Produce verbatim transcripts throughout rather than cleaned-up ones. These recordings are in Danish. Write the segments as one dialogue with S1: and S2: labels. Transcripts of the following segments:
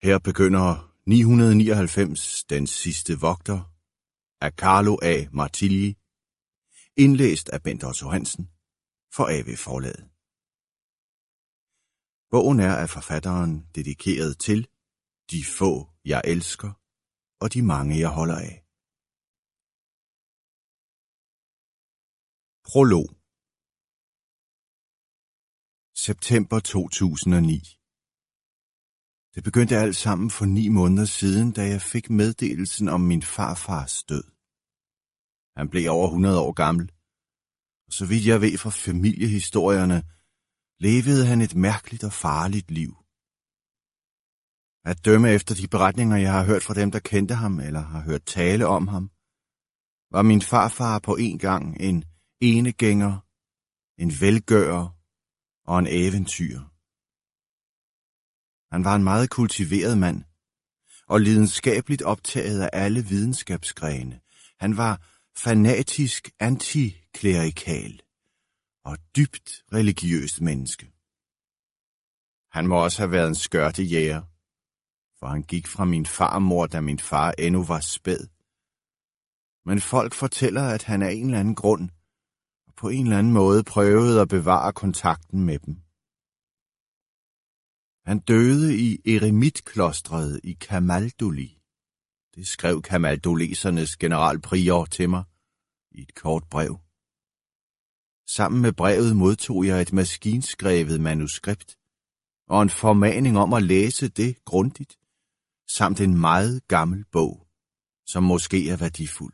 S1: Her begynder ni hundrede nioghalvfems, Den sidste vogter, af Carlo A. Martigli, indlæst af Bent Otto Hansen, for A V Forlaget. Bogen er af forfatteren dedikeret til de få, jeg elsker, og de mange, jeg holder af. Prolog. September to tusind og ni. Det begyndte alt sammen for ni måneder siden, da jeg fik meddelelsen om min farfars død. Han blev over hundrede år gammel, og så vidt jeg ved fra familiehistorierne, levede han et mærkeligt og farligt liv. At dømme efter de beretninger, jeg har hørt fra dem, der kendte ham eller har hørt tale om ham, var min farfar på en gang en enegænger, en velgører og en eventyr. Han var en meget kultiveret mand, og lidenskabeligt optaget af alle videnskabsgrene. Han var fanatisk antiklerikal og dybt religiøst menneske. Han må også have været en skørtejæger, for han gik fra min farmor, da min far endnu var spæd. Men folk fortæller, at han af en eller anden grund og på en eller anden måde prøvede at bevare kontakten med dem. Han døde i eremitklostret i Camaldoli. Det skrev camaldolesernes generalprior til mig i et kort brev. Sammen med brevet modtog jeg et maskinskrevet manuskript og en formaning om at læse det grundigt, samt en meget gammel bog, som måske er værdifuld.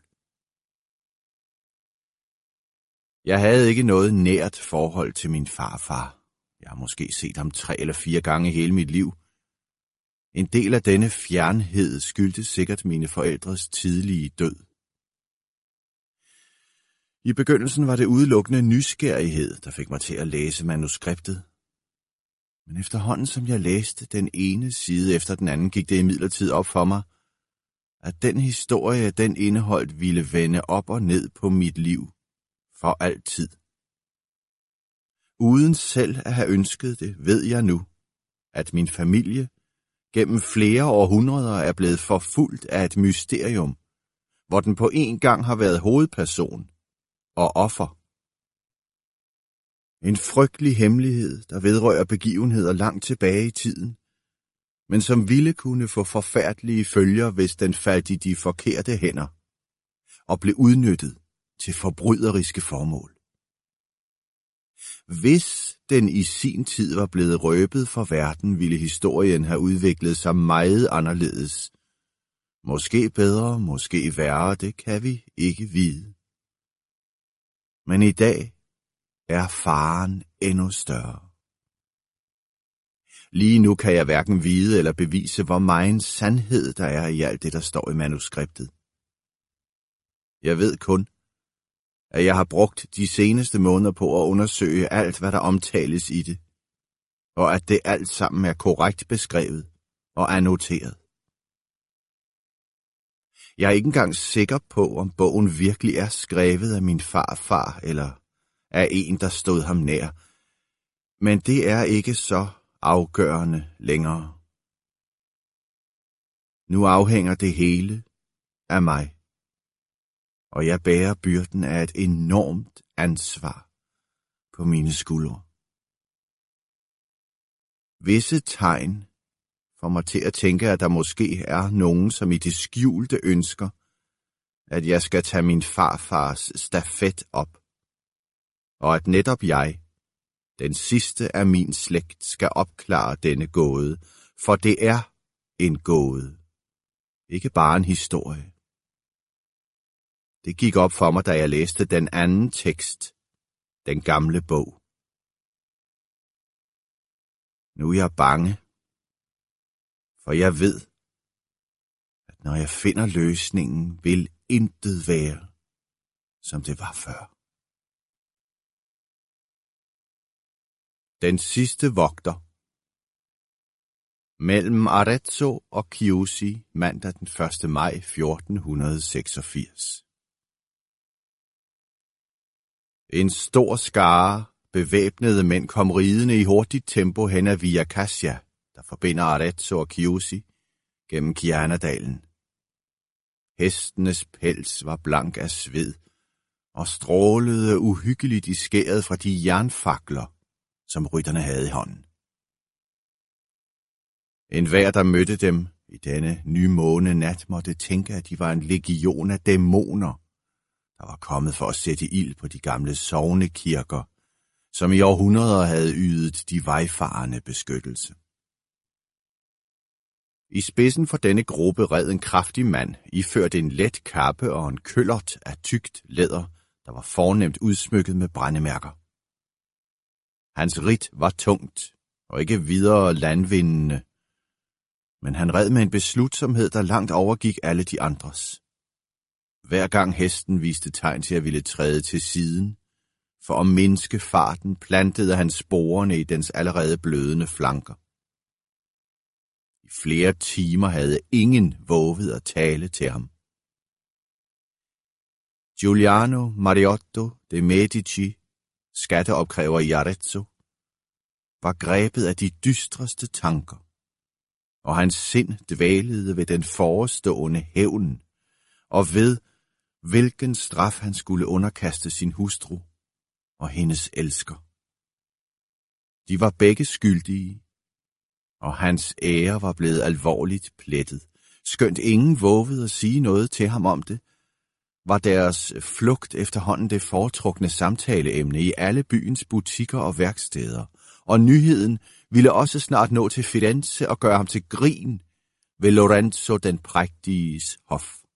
S1: Jeg havde ikke noget nært forhold til min farfar. Jeg har måske set ham tre eller fire gange i hele mit liv. En del af denne fjernhed skyldtes sikkert mine forældres tidlige død. I begyndelsen var det udelukkende nysgerrighed, der fik mig til at læse manuskriptet. Men efterhånden som jeg læste den ene side efter den anden, gik det imidlertid op for mig, at den historie, den indeholdt, ville vende op og ned på mit liv for altid. Uden selv at have ønsket det, ved jeg nu, at min familie gennem flere århundreder er blevet forfulgt af et mysterium, hvor den på en gang har været hovedperson og offer. En frygtelig hemmelighed, der vedrører begivenheder langt tilbage i tiden, men som ville kunne få forfærdelige følger, hvis den faldt i de forkerte hænder og blev udnyttet til forbryderiske formål. Hvis den i sin tid var blevet røbet for verden, ville historien have udviklet sig meget anderledes. Måske bedre, måske værre, det kan vi ikke vide. Men i dag er faren endnu større. Lige nu kan jeg hverken vide eller bevise, hvor megen sandhed der er i alt det, der står i manuskriptet. Jeg ved kun, at jeg har brugt de seneste måneder på at undersøge alt, hvad der omtales i det, og at det alt sammen er korrekt beskrevet og annoteret. Jeg er ikke engang sikker på, om bogen virkelig er skrevet af min farfar eller af en, der stod ham nær, men det er ikke så afgørende længere. Nu afhænger det hele af mig. Og jeg bærer byrden af et enormt ansvar på mine skuldre. Visse tegn får mig til at tænke, at der måske er nogen, som i det skjulte ønsker, at jeg skal tage min farfars stafet op, og at netop jeg, den sidste af min slægt, skal opklare denne gåde, for det er en gåde, ikke bare en historie. Det gik op for mig, da jeg læste den anden tekst, den gamle bog. Nu er jeg bange, for jeg ved, at når jeg finder løsningen, vil intet være, som det var før. Den sidste vogter. Mellem Arezzo og Chiusi, mandag den første maj fjorten seksogfirs. En stor skare bevæbnede mænd kom ridende i hurtigt tempo hen ad Via Cassia, der forbinder Arezzo og Chiusi, gennem Chianadalen. Hestenes pels var blank af sved og strålede uhyggeligt i skæret fra de jernfakler, som rytterne havde i hånden. En hver, der mødte dem i denne nymåne nat, måtte tænke, at de var en legion af dæmoner, der var kommet for at sætte ild på de gamle sognekirker, som i århundreder havde ydet de vejfarende beskyttelse. I spidsen for denne gruppe red en kraftig mand, iført en let kappe og en køllert af tykt læder, der var fornemt udsmykket med brændemærker. Hans ridt var tungt og ikke videre landvindende, men han red med en beslutsomhed, der langt overgik alle de andres. Hver gang hesten viste tegn til at ville træde til siden, for at mindske farten, plantede han sporene i dens allerede blødende flanker. I flere timer havde ingen våget at tale til ham. Giuliano Mariotto de Medici, skatteopkræver i Arezzo, var grebet af de dystreste tanker, og hans sind dvælede ved den forestående hævn, og ved, hvilken straf han skulle underkaste sin hustru og hendes elsker. De var begge skyldige, og hans ære var blevet alvorligt plettet. Skønt ingen vågede at sige noget til ham om det, var deres flugt efterhånden det foretrukne samtaleemne i alle byens butikker og værksteder, og nyheden ville også snart nå til Firenze og gøre ham til grin ved Lorenzo den prægtiges hof.